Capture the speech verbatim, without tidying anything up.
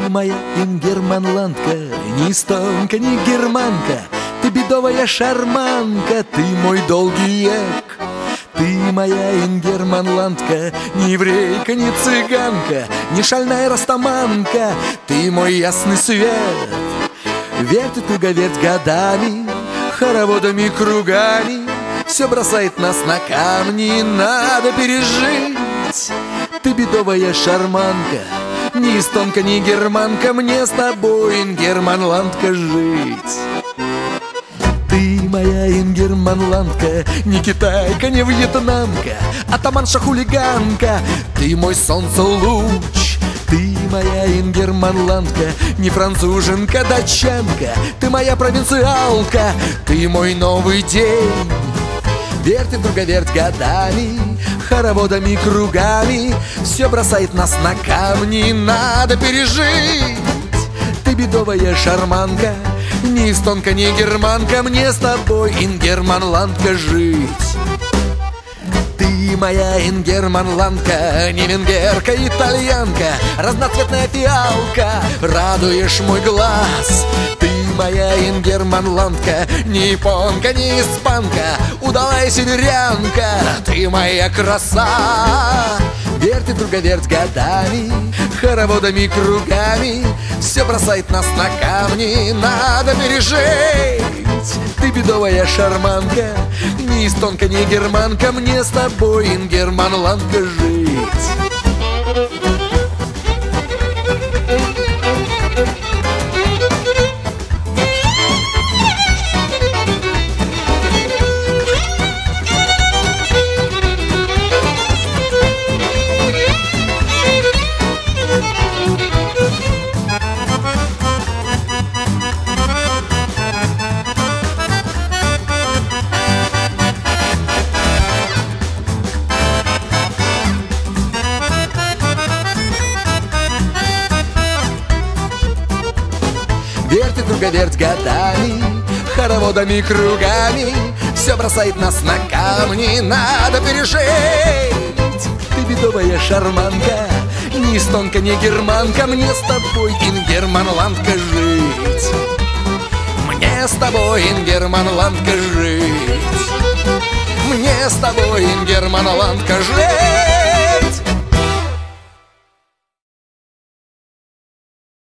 моя ингерманландка, ни эстонка, ни германка, ты бедовая шарманка, ты мой долгий век. Ты моя ингерманландка, ни еврейка, ни цыганка, ни шальная растаманка, ты мой ясный свет. Верть и туговерть годами, хороводами кругами, все бросает нас на камни, надо пережить. Ты бедовая шарманка, ни эстонка, ни германка, мне с тобой, ингерманландка, жить. Ты моя ингерманландка, ни китайка, ни вьетнамка, атаманша-хулиганка, ты мой солнце-луч. Ты моя ингерманландка, не француженка, датчанка, ты моя провинциалка, ты мой новый день. Верть и круговерть годами, хороводами кругами, все бросает нас на камни, надо пережить. Ты бедовая шарманка, ни эстонка, ни германка, мне с тобой, ингерманландка, жить. Ты моя ингерманландка, не венгерка, итальянка, разноцветная фиалка, радуешь мой глаз. Ты моя ингерманландка, не японка, не испанка, удалая северянка, ты моя краса. Верть и круговерть годами, хороводами кругами, все бросает нас на камни, надо пережить. Ты бедовая шарманка, ни эстонка, ни германка, мне с тобой, ингерманландка, жить. Верть и круговерть годами, хороводами кругами, все бросает нас на камни, надо пережить. Ты бедовая шарманка, ни эстонка, ни германка, мне с тобой, ингерманландка, жить. Мне с тобой, ингерманландка, жить. Мне с тобой, ингерманландка, жить.